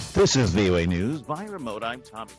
This is VOA News. By remote, I'm Tommy.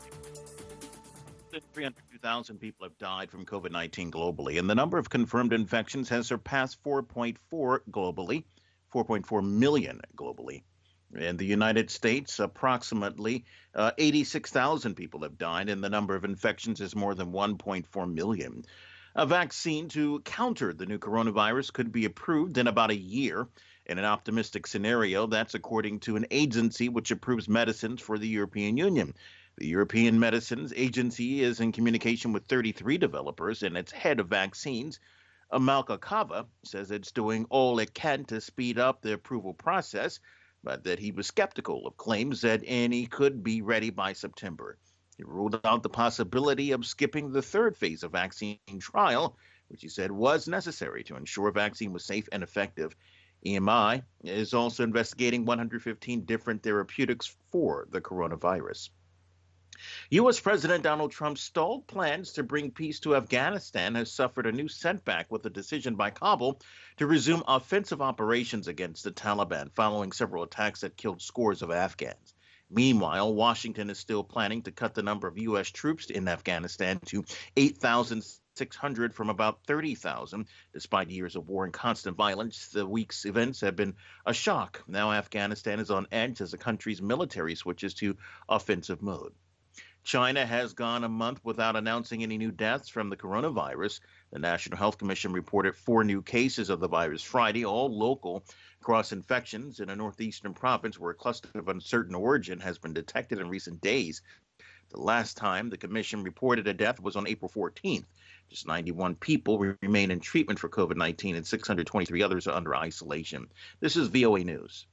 302,000 people have died from COVID-19 globally, and the number of confirmed infections has surpassed 4.4 globally, 4.4 million globally. In the United States, approximately 86,000 people have died, and the number of infections is more than 1.4 million. A vaccine to counter the new coronavirus could be approved in about a year. In an optimistic scenario, that's according to an agency which approves medicines for the European Union. The European Medicines Agency is in communication with 33 developers, and its head of vaccines, Malka Kava, says it's doing all it can to speed up the approval process, but that he was skeptical of claims that any could be ready by September. He ruled out the possibility of skipping the third phase of vaccine trial, which he said was necessary to ensure a vaccine was safe and effective. EMI is also investigating 115 different therapeutics for the coronavirus. U.S. President Donald Trump's stalled plans to bring peace to Afghanistan has suffered a new setback with a decision by Kabul to resume offensive operations against the Taliban following several attacks that killed scores of Afghans. Meanwhile, Washington is still planning to cut the number of U.S. troops in Afghanistan to 8,600 from about 30,000. Despite years of war and constant violence, the week's events have been a shock. Now Afghanistan is on edge as the country's military switches to offensive mode. China has gone a month without announcing any new deaths from the coronavirus. The National Health Commission reported 4 new cases of the virus Friday, all local cross-infections in a northeastern province where a cluster of uncertain origin has been detected in recent days. The last time the commission reported a death was on April 14th. Just 91 people remain in treatment for COVID-19 and 623 others are under isolation. This is VOA News.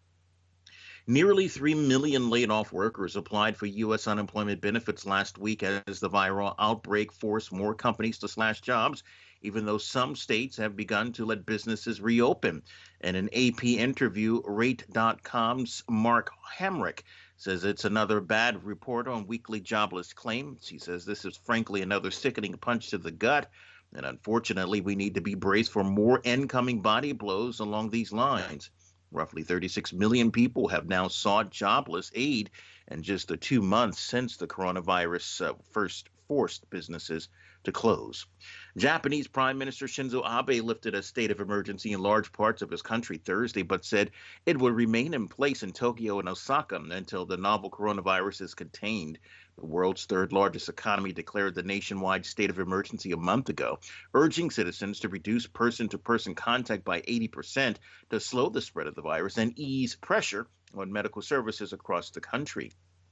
Nearly 3 million laid-off workers applied for U.S. unemployment benefits last week as the viral outbreak forced more companies to slash jobs, even though some states have begun to let businesses reopen. In an AP interview, Rate.com's Mark Hamrick says it's another bad report on weekly jobless claims. He says this is frankly another sickening punch to the gut, and unfortunately we need to be braced for more incoming body blows along these lines. Roughly 36 million people have now sought jobless aid in just the 2 months since the coronavirus first forced businesses to close. Japanese Prime Minister Shinzo Abe lifted a state of emergency in large parts of his country Thursday, but said it would remain in place in Tokyo and Osaka until the novel coronavirus is contained. The world's third largest economy declared the nationwide state of emergency a month ago, urging citizens to reduce person-to-person contact by 80% to slow the spread of the virus and ease pressure on medical services across the country.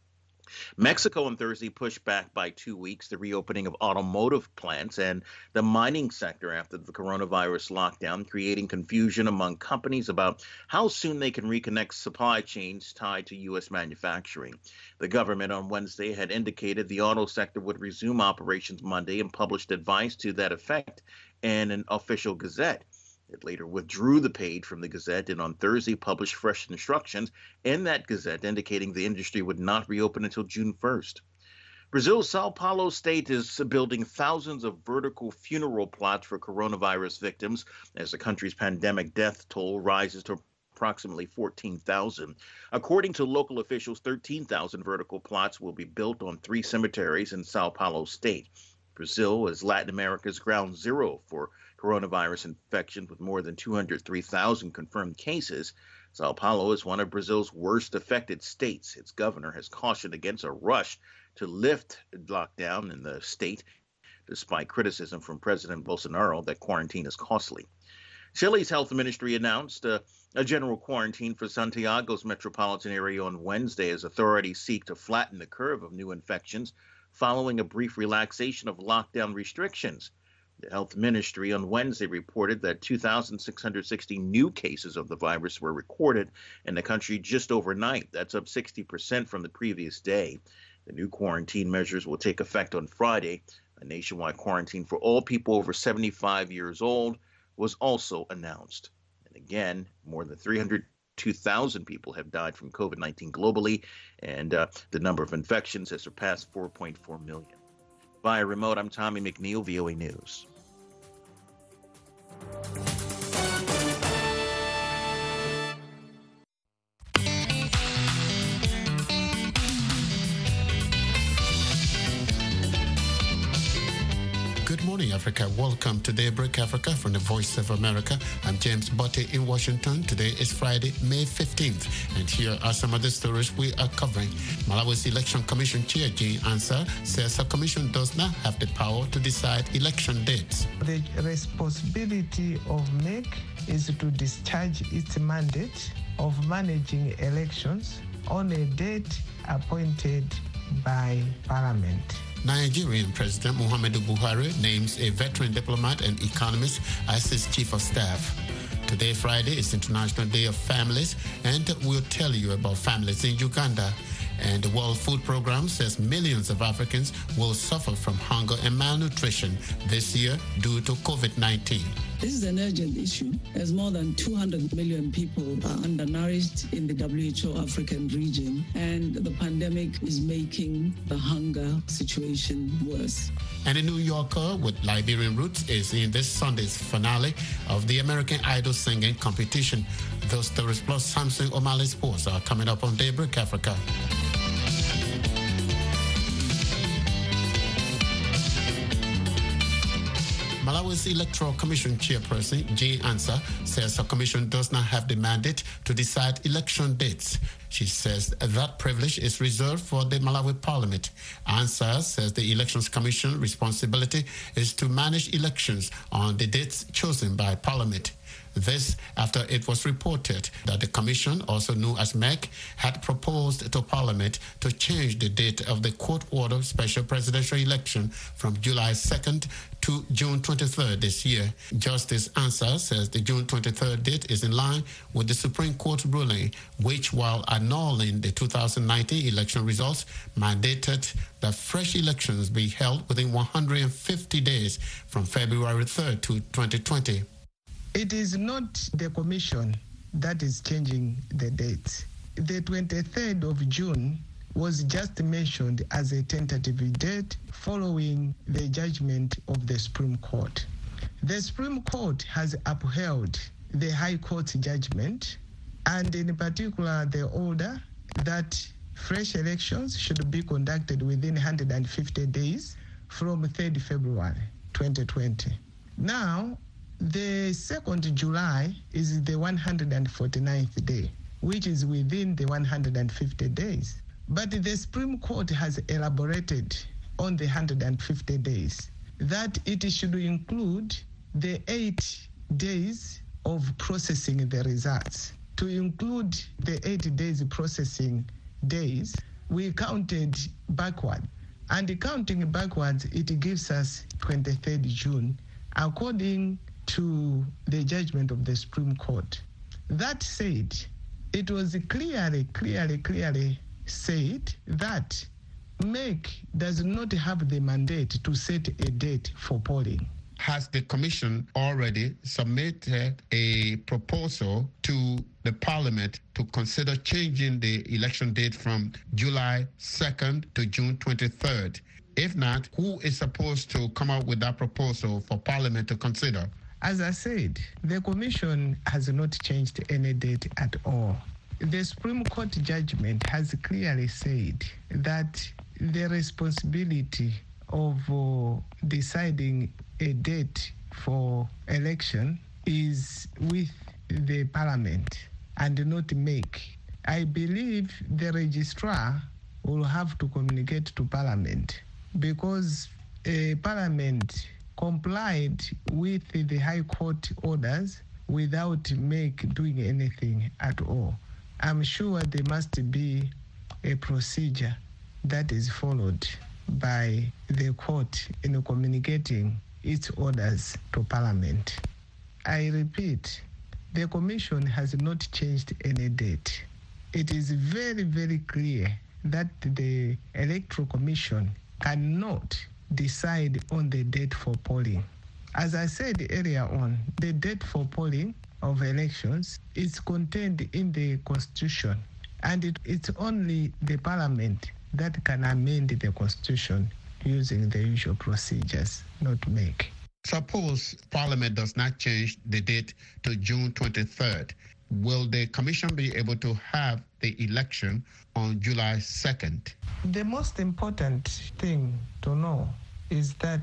Mexico on Thursday pushed back by 2 weeks the reopening of automotive plants and the mining sector after the coronavirus lockdown, creating confusion among companies about how soon they can reconnect supply chains tied to U.S. manufacturing. The government on Wednesday had indicated the auto sector would resume operations Monday and published advice to that effect in an official gazette. It later withdrew the page from the Gazette and on Thursday published fresh instructions in that Gazette indicating the industry would not reopen until June 1st. Brazil's Sao Paulo state is building thousands of vertical funeral plots for coronavirus victims as the country's pandemic death toll rises to approximately 14,000. According to local officials, 13,000 vertical plots will be built on 3 cemeteries in Sao Paulo state. Brazil is Latin America's ground zero for coronavirus infections with more than 203,000 confirmed cases. Sao Paulo is one of Brazil's worst affected states. Its governor has cautioned against a rush to lift lockdown in the state, despite criticism from President Bolsonaro that quarantine is costly. Chile's health ministry announced a general quarantine for Santiago's metropolitan area on Wednesday as authorities seek to flatten the curve of new infections following a brief relaxation of lockdown restrictions. The health ministry on Wednesday reported that 2,660 new cases of the virus were recorded in the country just overnight. That's up 60% from the previous day. The new quarantine measures will take effect on Friday. A nationwide quarantine for all people over 75 years old was also announced. And again, more than 302,000 people have died from COVID-19 globally, and the number of infections has surpassed 4.4 million. Via remote, I'm Tommy McNeil, VOA News. Africa. Welcome to Daybreak Africa from the Voice of America. I'm James Botte in Washington. Today is Friday, May 15th. And here are some of the stories we are covering. Malawi's Election Commission Chair Jean Ansah says the commission does not have the power to decide election dates. The responsibility of MEC is to discharge its mandate of managing elections on a date appointed by Parliament. Nigerian President Muhammadu Buhari names a veteran diplomat and economist as his chief of staff. Today, Friday, is International Day of Families, and we'll tell you about families in Uganda. And the World Food Programme says millions of Africans will suffer from hunger and malnutrition this year due to COVID-19. This is an urgent issue, as more than 200 million people are undernourished in the WHO African region, and the pandemic is making the hunger situation worse. And a New Yorker with Liberian roots is in this Sunday's finale of the American Idol singing competition. Those stories plus Samson O'Malley Sports are coming up on Daybreak Africa. Malawi's Electoral Commission Chairperson, Jean Ansah, says the commission does not have the mandate to decide election dates. She says that privilege is reserved for the Malawi Parliament. Ansah says the Elections Commission responsibility is to manage elections on the dates chosen by Parliament. This after it was reported that the Commission, also known as MEC, had proposed to Parliament to change the date of the court-ordered special presidential election from July 2nd to June 23rd this year. Justice Ansah says the June 23rd date is in line with the Supreme Court ruling, which, while annulling the 2019 election results, mandated that fresh elections be held within 150 days from February 3rd to 2020. It is not the commission that is changing the date. The 23rd of June was just mentioned as a tentative date following the judgment of the Supreme Court. The Supreme Court has upheld the High Court's judgment, and in particular the order that fresh elections should be conducted within 150 days from 3rd February 2020. Now, the 2nd July is the 149th day, which is within the 150 days. But the Supreme Court has elaborated on the 150 days that it should include the 8 days of processing the results. To include the 8 days processing days, we counted backward. And counting backwards, it gives us 23rd June, according to the judgment of the Supreme Court. That said, it was clearly said that MEC does not have the mandate to set a date for polling. Has the Commission already submitted a proposal to the Parliament to consider changing the election date from July 2nd to June 23rd? If not, who is supposed to come out with that proposal for Parliament to consider? As I said, the Commission has not changed any date at all. The Supreme Court judgment has clearly said that the responsibility of deciding a date for election is with the Parliament and not MEC. I believe the registrar will have to communicate to Parliament because Parliament complied with the High Court orders without MEC doing anything at all. I'm sure there must be a procedure that is followed by the court in communicating its orders to Parliament. I repeat, the Commission has not changed any date. It is very, very clear that the Electoral Commission cannot decide on the date for polling. As I said earlier on, the date for polling of elections is contained in the Constitution, and it's only the Parliament that can amend the Constitution using the usual procedures, not MEC. Suppose Parliament does not change the date to June 23rd. Will the Commission be able to have the election on July 2nd? The most important thing to know is that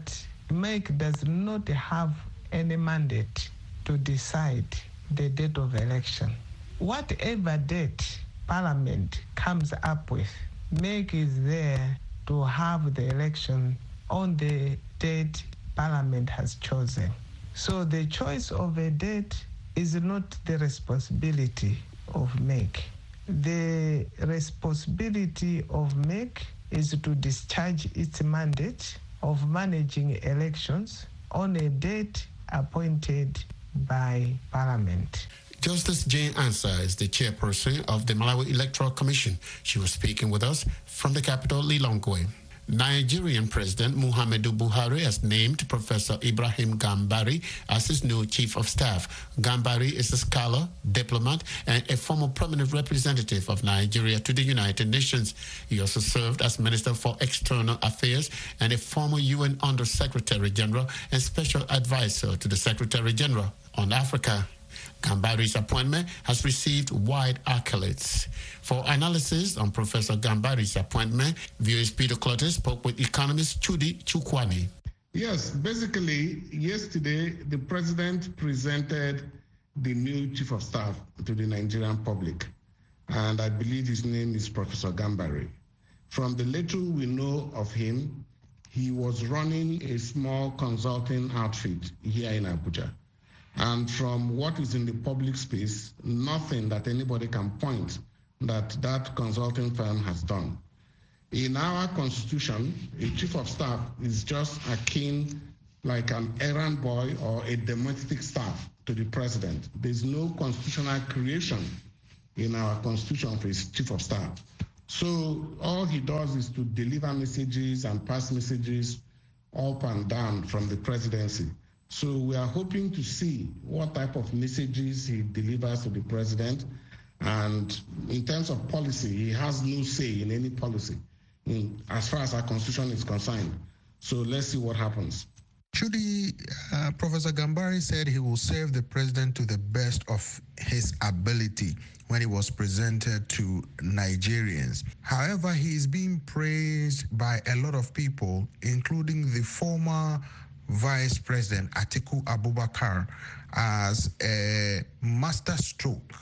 MEC does not have any mandate to decide the date of election. Whatever date Parliament comes up with, MEC is there to have the election on the date Parliament has chosen. So the choice of a date is not the responsibility of MEC. The responsibility of MEC is to discharge its mandate of managing elections on a date appointed by Parliament. Justice Jane Ansah is the chairperson of the Malawi Electoral Commission. She was speaking with us from the capital, Lilongwe. Nigerian President Muhammadu Buhari has named Professor Ibrahim Gambari as his new chief of staff. Gambari is a scholar, diplomat, and a former permanent representative of Nigeria to the United Nations. He also served as Minister for External Affairs and a former UN Under-Secretary General and Special Advisor to the Secretary General on Africa. Gambari's appointment has received wide accolades. For analysis on Professor Gambari's appointment, VOA's Peter Clotter spoke with economist Chudi Chukwani. Yes, basically, yesterday the president presented the new chief of staff to the Nigerian public, and I believe his name is Professor Gambari. From the little we know of him, he was running a small consulting outfit here in Abuja. And from what is in the public space, nothing that anybody can point that consulting firm has done. In our constitution, a chief of staff is just akin like an errand boy or a domestic staff to the president. There's no constitutional creation in our constitution for his chief of staff. So all he does is to deliver messages and pass messages up and down from the presidency. So we are hoping to see what type of messages he delivers to the president. And in terms of policy, he has no say in any policy as far as our constitution is concerned. So let's see what happens. Professor Gambari said he will serve the president to the best of his ability when he was presented to Nigerians. However, he is being praised by a lot of people, including the former Vice President Atiku Abubakar, as a masterstroke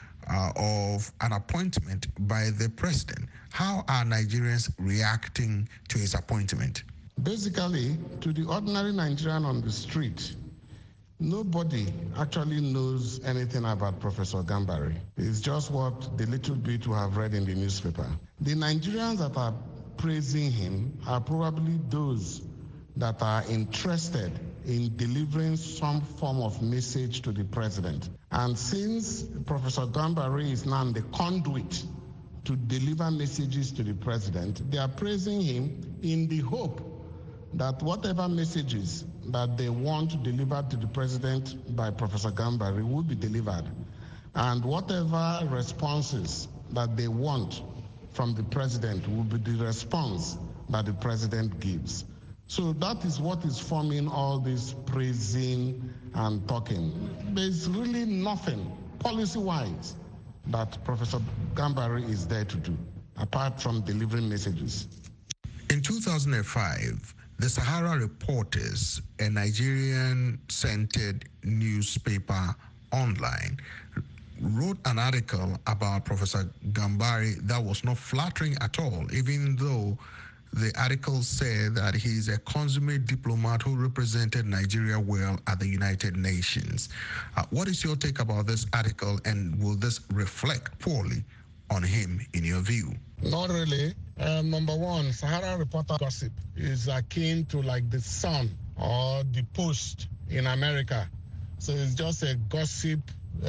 of an appointment by the president. How are Nigerians reacting to his appointment? Basically, to the ordinary Nigerian on the street, nobody actually knows anything about Professor Gambari. It's just what the little bit we have read in the newspaper. The Nigerians that are praising him are probably those that are interested in delivering some form of message to the president. And since Professor Gambari is now the conduit to deliver messages to the president, they are praising him in the hope that whatever messages that they want to deliver to the president by Professor Gambari will be delivered. And whatever responses that they want from the president will be the response that the president gives. So that is what is forming all this praising and talking. There's really nothing policy-wise that Professor Gambari is there to do, apart from delivering messages. In 2005, the Sahara Reporters, a Nigerian-centered newspaper online, wrote an article about Professor Gambari that was not flattering at all, even though the article said that he is a consummate diplomat who represented Nigeria well at the United Nations. What is your take about this article, and will this reflect poorly on him in your view? Not really. Number one, Sahara Reporter gossip is akin to like the Sun or the Post in America. So it's just a gossip,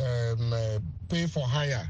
pay for hire,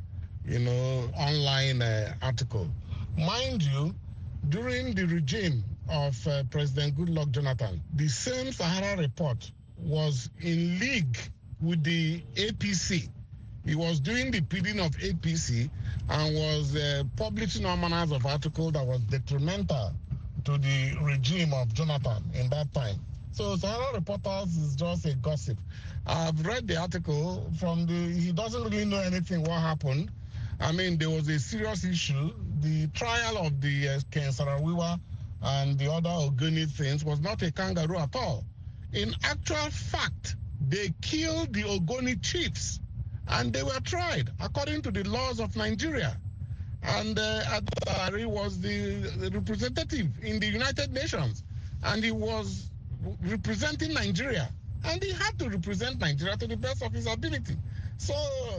online article. Mind you, during the regime of President Goodluck Jonathan, the same Sahara Report was in league with the APC. He was doing the bidding of APC and was publishing all manners of articles that was detrimental to the regime of Jonathan in that time. So Sahara Reporters is just a gossip. I've read the article he doesn't really know anything what happened. I mean, there was a serious issue. The trial of the Ken Saro-Wiwa and the other Ogoni things was not a kangaroo at all. In actual fact, they killed the Ogoni chiefs and they were tried according to the laws of Nigeria. And Adari was the representative in the United Nations, and he was representing Nigeria, and he had to represent Nigeria to the best of his ability. So,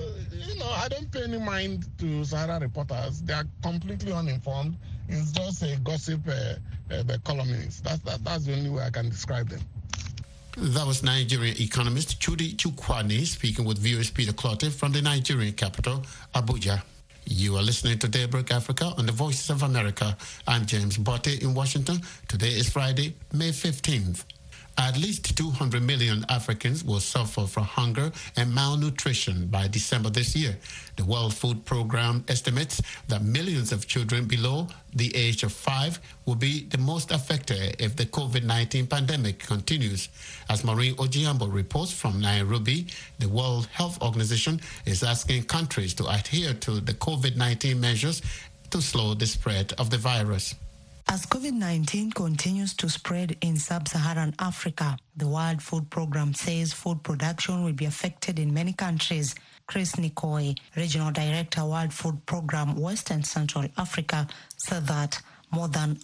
I don't pay any mind to Sahara reporters. They are completely uninformed. It's just a gossip columnist. That's the only way I can describe them. That was Nigerian economist Chudi Chukwani speaking with viewers Peter Clotte from the Nigerian capital, Abuja. You are listening to Daybreak Africa on the Voices of America. I'm James Botte in Washington. Today is Friday, May 15th. At least 200 million Africans will suffer from hunger and malnutrition by December this year. The World Food Programme estimates that millions of children below the age of 5 will be the most affected if the COVID-19 pandemic continues. As Maureen Ojiambo reports from Nairobi, the World Health Organization is asking countries to adhere to the COVID-19 measures to slow the spread of the virus. As COVID-19 continues to spread in sub-Saharan Africa, the World Food Programme says food production will be affected in many countries. Chris Nikoi, Regional Director, World Food Programme, West and Central Africa, said that more than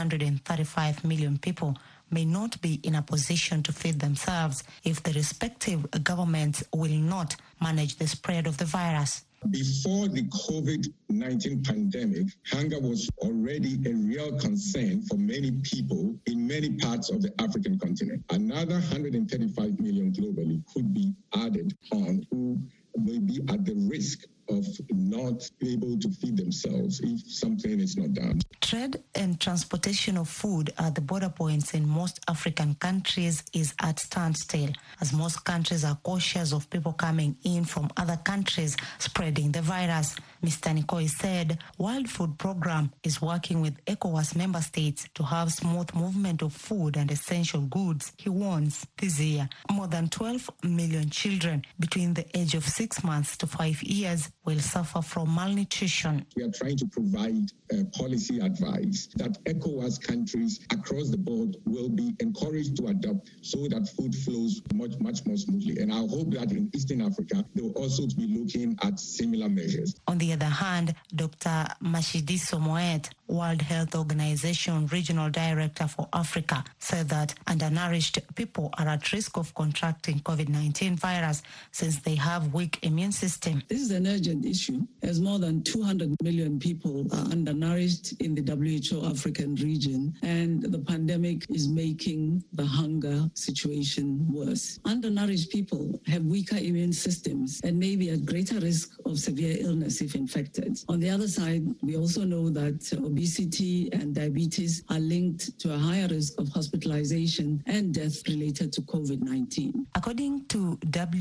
135 million people may not be in a position to feed themselves if the respective governments will not manage the spread of the virus. Before the COVID-19 pandemic, hunger was already a real concern for many people in many parts of the African continent. Another 135 million globally could be added on who may be at the risk of not able to feed themselves if something is not done. Trade and transportation of food at the border points in most African countries is at standstill, as most countries are cautious of people coming in from other countries spreading the virus. Mr. Nikoi said World Food Programme is working with ECOWAS member states to have smooth movement of food and essential goods. He warns this year more than 12 million children between the age of 6 months to 5 years will suffer from malnutrition. We are trying to provide policy advice that ECOWAS countries across the board will be encouraged to adopt so that food flows much more smoothly. And I hope that in Eastern Africa, they will also be looking at similar measures. On the other hand, Dr. Matshidiso Moed, World Health Organization Regional Director for Africa, said that undernourished people are at risk of contracting COVID-19 virus since they have weak immune system. This is an urgent issue, as more than 200 million people are undernourished in the WHO African region, and the pandemic is making the hunger situation worse. Undernourished people have weaker immune systems and may be at greater risk of severe illness if infected. On the other side, we also know that obesity and diabetes are linked to a higher risk of hospitalization and death related to COVID-19. According to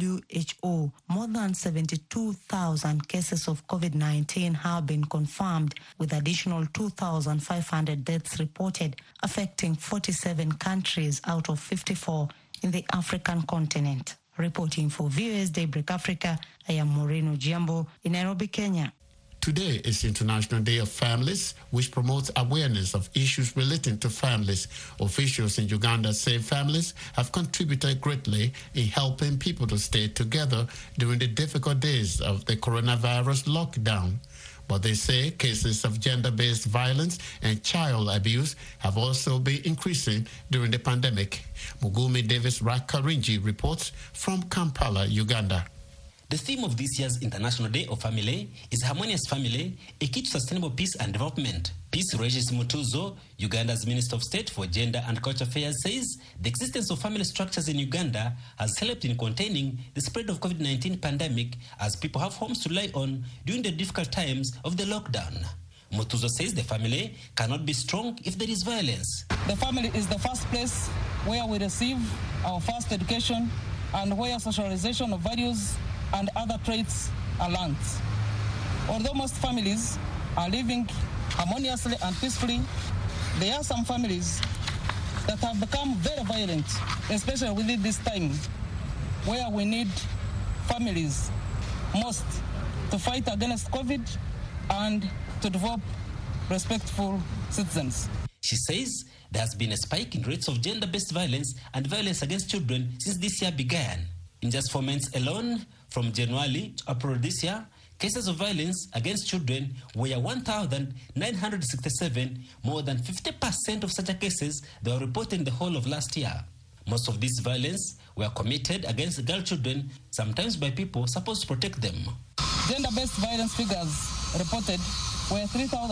WHO, more than 72,000 cases of COVID-19 have been confirmed, with additional 2,500 deaths reported, affecting 47 countries out of 54 in the African continent. Reporting for VOS Daybreak Africa, I am Maureen Ojiambo in Nairobi, Kenya. Today is International Day of Families, which promotes awareness of issues relating to families. Officials in Uganda say families have contributed greatly in helping people to stay together during the difficult days of the coronavirus lockdown. But they say cases of gender-based violence and child abuse have also been increasing during the pandemic. Mugumi Davis Rakarinji reports from Kampala, Uganda. The theme of this year's International Day of Family is Harmonious Family, a key to sustainable peace and development. Peace Regis Mutuzo, Uganda's Minister of State for Gender and Culture Affairs, says the existence of family structures in Uganda has helped in containing the spread of COVID-19 pandemic, as people have homes to rely on during the difficult times of the lockdown. Mutuzo says the family cannot be strong if there is violence. The family is the first place where we receive our first education and where socialization of values and other traits are learned. Although most families are living harmoniously and peacefully, there are some families that have become very violent, especially within this time, where we need families most to fight against COVID and to develop respectful citizens. She says there has been a spike in rates of gender-based violence and violence against children since this year began. In just 4 months alone, from January to April this year, cases of violence against children were 1,967, more than 50% of such cases that were reported in the whole of last year. Most of this violence were committed against girl children, sometimes by people supposed to protect them. Gender-based violence figures reported were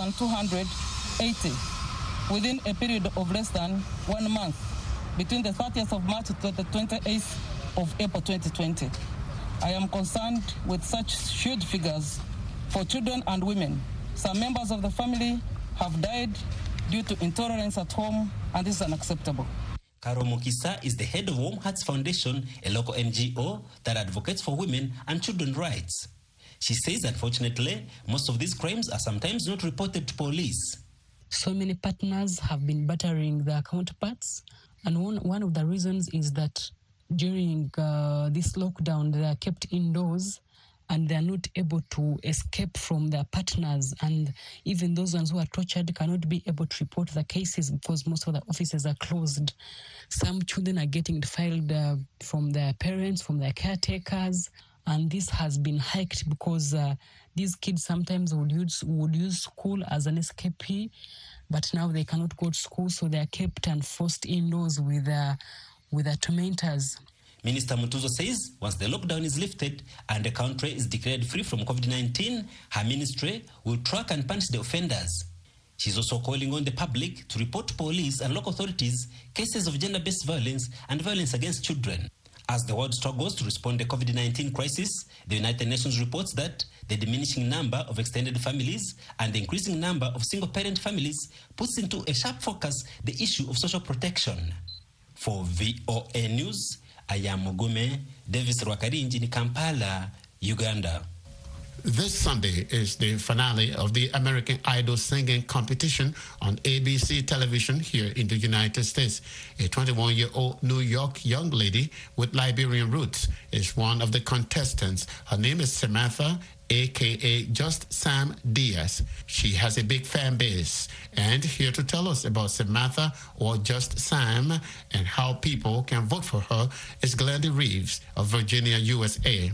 3,280 within a period of less than 1 month, between the 30th of March to the 28th of April 2020. I am concerned with such huge figures for children and women. Some members of the family have died due to intolerance at home, and this is unacceptable. Karo Mukisa is the head of Warm Hearts Foundation, a local NGO that advocates for women and children's rights. She says, unfortunately, most of these crimes are sometimes not reported to police. So many partners have been battering their counterparts, and one of the reasons is that during this lockdown, they are kept indoors and they are not able to escape from their partners. And even those ones who are tortured cannot be able to report the cases because most of the offices are closed. Some children are getting filed from their parents, from their caretakers. And this has been hiked because these kids sometimes would use school as an escapee, but now they cannot go to school, so they are kept and forced indoors with their tormentors. Minister Mutuzo says once the lockdown is lifted and the country is declared free from COVID-19, her ministry will track and punish the offenders. She's also calling on the public to report to police and local authorities cases of gender-based violence and violence against children. As the world struggles to respond to the COVID-19 crisis, the United Nations reports that the diminishing number of extended families and the increasing number of single-parent families puts into a sharp focus the issue of social protection. For VOA News, I am Mugume Davis Rwakarinji in Kampala, Uganda. This Sunday is the finale of the American Idol singing competition on ABC television here in the United States. A 21-year-old New York young lady with Liberian roots is one of the contestants. Her name is Samantha, a.k.a. Just Sam Diaz. She has a big fan base. And here to tell us about Samantha, or Just Sam, and how people can vote for her is Glenda Reeves of Virginia, USA.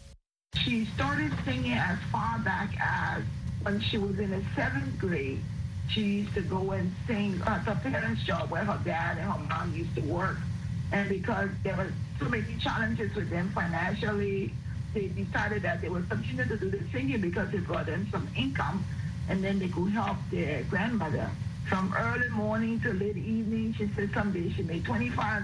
She started singing as far back as when she was in the 7th grade. She used to go and sing at her parents' job where her dad and her mom used to work. And because there were so many challenges with them financially, they decided that they would continue to do the singing because it brought them some income, and then they could help their grandmother. From early morning to late evening, she said some days she made $25,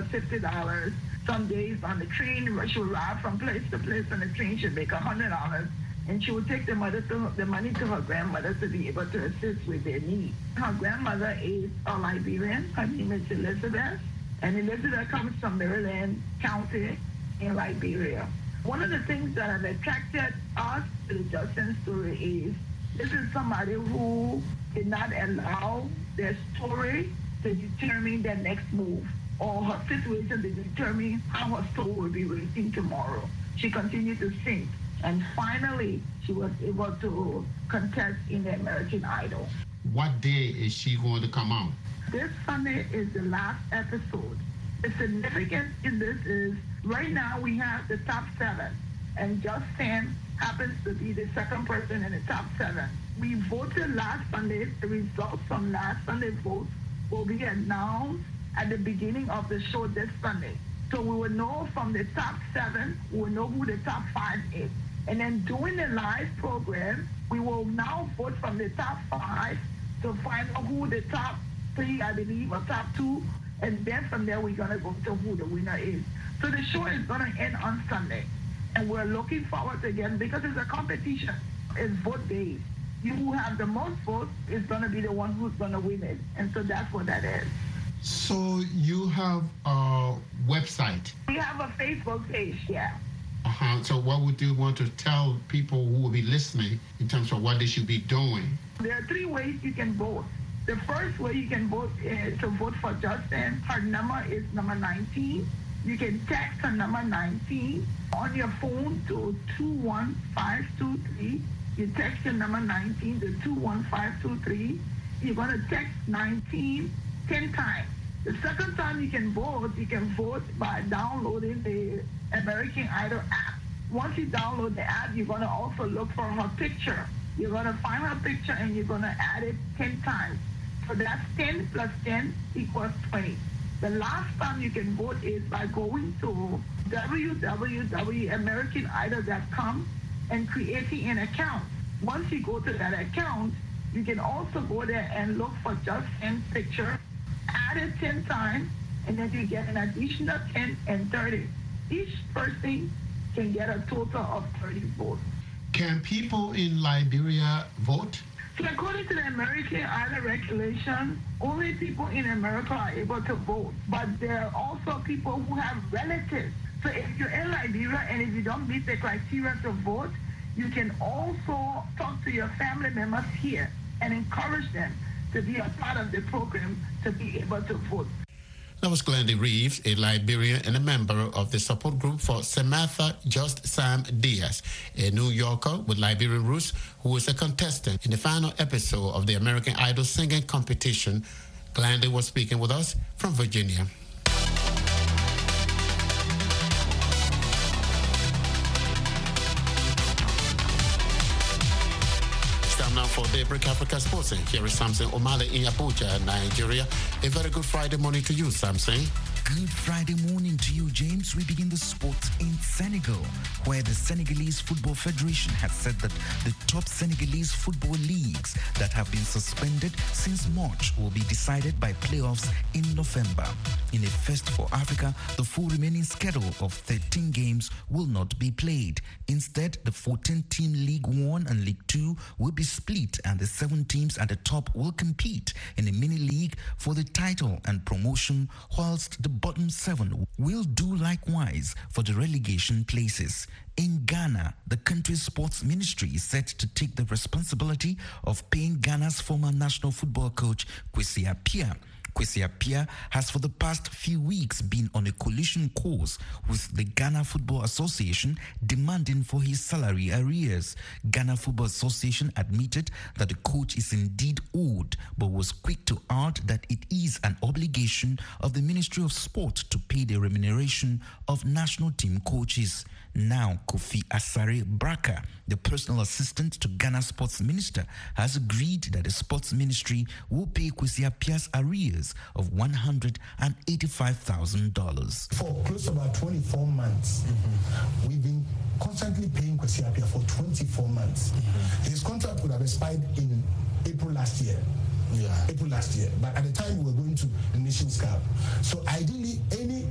$50. Some days on the train, she would ride from place to place on the train, she'd make $100. And she would take the money to her grandmother to be able to assist with their needs. Her grandmother is a Liberian. Her name is Elizabeth. And Elizabeth comes from Maryland County in Liberia. One of the things that have attracted us to the Justin story is this is somebody who did not allow their story to determine their next move or her situation to determine how her soul will be raising tomorrow. She continued to sing, and finally she was able to contest in the American Idol. What day is she going to come out? This Sunday is the last episode. The significance in this is right now we have the top 7, and Just Sam happens to be the second person in the top 7. We voted last Sunday. The results from last Sunday's vote will be announced at the beginning of the show this Sunday. So we will know from the top 7, we will know who the top 5 is. And then during the live program, we will now vote from the top 5 to find out who the top 3, I believe, or top 2. And then from there, we're going to go to who the winner is. So the show is going to end on Sunday. And we're looking forward to again, because it's a competition. It's vote based. You who have the most votes is going to be the one who's going to win it. And so that's what that is. So you have a website? We have a Facebook page, yeah. So what would you want to tell people who will be listening in terms of what they should be doing? There are 3 ways you can vote. The first way you can vote is to vote for Justin. Her number is number 19. You can text her number 19 on your phone to 21523. You text your number 19 to 21523. you're going to text 19 10 times. The second time you can vote by downloading the American Idol app. Once you download the app, you're going to also look for her picture. You're going to find her picture and you're going to add it 10 times. So that's 10 plus 10 equals 20. The last time you can vote is by going to www.americanidol.com and creating an account. Once you go to that account, you can also go there and look for just 10 picture, add it 10 times, and then you get an additional 10 and 30. Each person can get a total of 30 votes. Can people in Liberia vote? So according to the American Idol regulation, only people in America are able to vote. But there are also people who have relatives. So if you're in Liberia and if you don't meet the criteria to vote, you can also talk to your family members here and encourage them to be a part of the program to be able to vote. That was Glendy Reeves, a Liberian and a member of the support group for Samantha Just Sam Diaz, a New Yorker with Liberian roots who was a contestant in the final episode of the American Idol singing competition. Glendy was speaking with us from Virginia. Now for Daybreak Africa Sports. Here is Samson Omale in Abuja, Nigeria. A very good Friday morning to you, Samson. Good Friday morning to you, James. We begin the sports in Senegal, where the Senegalese Football Federation has said that the top Senegalese football leagues that have been suspended since March will be decided by playoffs in November. In a first for Africa, the full remaining schedule of 13 games will not be played. Instead, the 14-team League One and League Two will be split, and the 7 teams at the top will compete in a mini-league for the title and promotion, whilst the bottom 7 will do likewise for the relegation places. In Ghana, the country's sports ministry is set to take the responsibility of paying Ghana's former national football coach Kwesi Appiah. Kwesi Appiah has for the past few weeks been on a collision course with the Ghana Football Association demanding for his salary arrears. Ghana Football Association admitted that the coach is indeed owed, but was quick to add that it is an obligation of the Ministry of Sport to pay the remuneration of national team coaches. Now, Kofi Asare Braka, the personal assistant to Ghana Sports Minister, has agreed that the Sports Ministry will pay Kwesi Appiah's arrears of $185,000. For close to about 24 months, we've been constantly paying Kwesi Appiah for 24 months. His contract would have expired in April last year. But at the time we were going to the Nations Cup. So ideally, any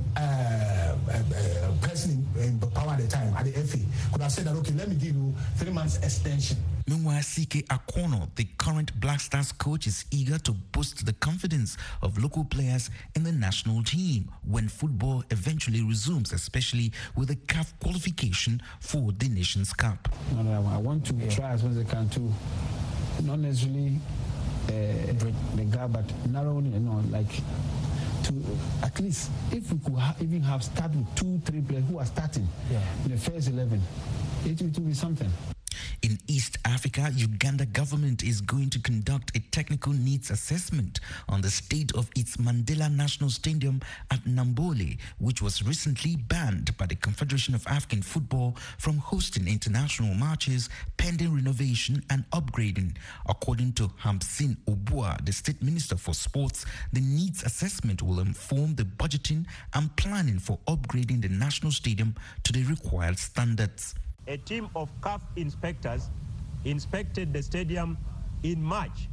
person in power at the time, at the FA, could have said that, okay, let me give you 3 months extension. Meanwhile, CK Akono, the current Black Stars coach, is eager to boost the confidence of local players in the national team when football eventually resumes, especially with the CAF qualification for the Nations Cup. I want to try as much as I can to not necessarily the gap, but narrowing, to at least if we could even have started with 2-3 players who are starting in the first 11, it will be something. In East Africa, Uganda government is going to conduct a technical needs assessment on the state of its Mandela National Stadium at Nambole, which was recently banned by the Confederation of African Football from hosting international matches pending renovation and upgrading. According to Hamsin Obua, the State Minister for Sports, the needs assessment will inform the budgeting and planning for upgrading the national stadium to the required standards. A team of CAF inspectors inspected the stadium in March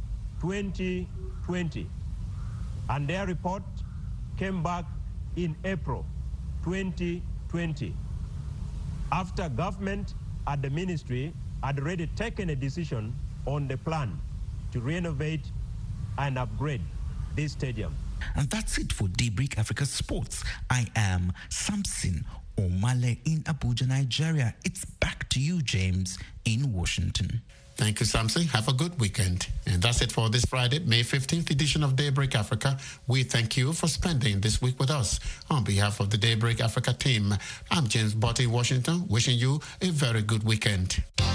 2020, and their report came back in April 2020, after government at the ministry had already taken a decision on the plan to renovate and upgrade this stadium. And that's it for Daybreak Africa Sports. I am Samson Omale in Abuja, Nigeria. It's back to you, James, in Washington. Thank you, Samson. Have a good weekend. And that's it for this Friday, May 15th edition of Daybreak Africa. We thank you for spending this week with us. On behalf of the Daybreak Africa team, I'm James Botti, Washington, wishing you a very good weekend.